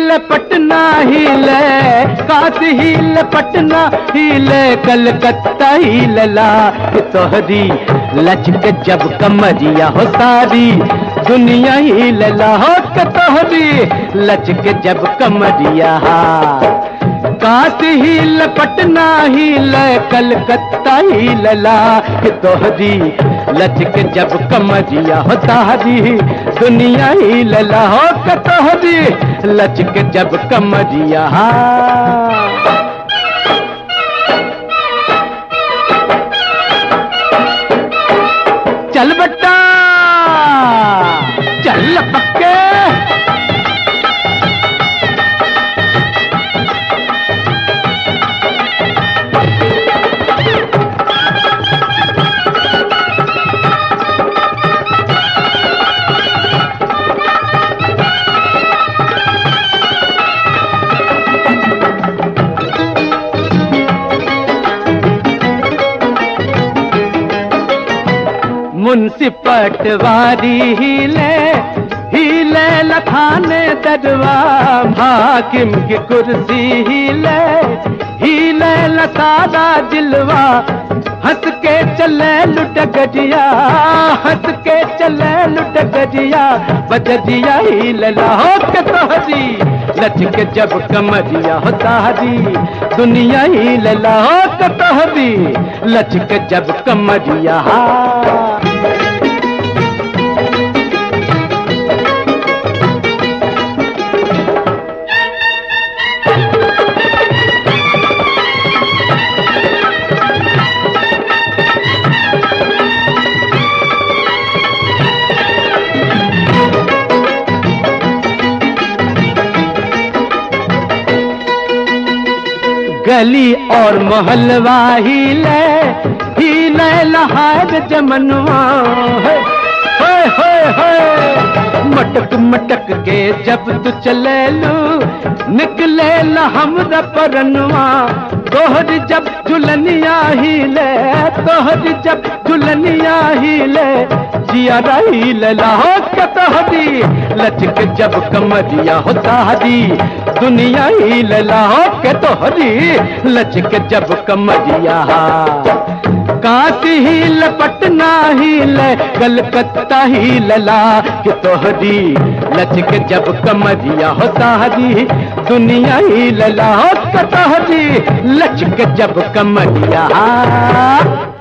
Heel Patna हीले, काशी हील पटना हीले, कलकत्ता हीलला कि तोहरी लचक जब कमरिया हो सारी दुनिया हीलला हो कि तोहरी लचक जब कमरिया। काशी हील पटना हील, कलकत्ता हीलला कि तोहरी लचक जब कमरिया हो सारी दुनिया हीलला हो कि तोहरी लचक जब कमरिया। चल बट्टा चल पक्के, मुंशी पटवारी हीले हीले लखाने दरवा, हाकिम की कुर्सी हीले हीले लसारा जिलवा, हंस के चले लुट गजिया, हंस के चले लुट गजिया, बजरिया हीलला हो के तोहरी लचक जब कमरिया हो सारी दुनिया हीलला हो के तोहरी लचक जब कमरिया। गली और मोहल्ला हीले हीले लहार जमनवा, मटक मटक के जब तू चले लू निकले ला हमरा परनवा, तोहरी जब झुलनिया हिले, तोहरी जब झुलनिया हिले, जिया रही लहो के तोहरी लचक जब कमरिया हो सारी दुनिया हीलला हो के तोहरी लचक जब कमरिया। काशी हील पटना हील, कलकत्ता हीलला कि तोहरी लचक जब कमरिया हो सारी दुनिया हीलला हो के तोहरी लचक जब कमरिया।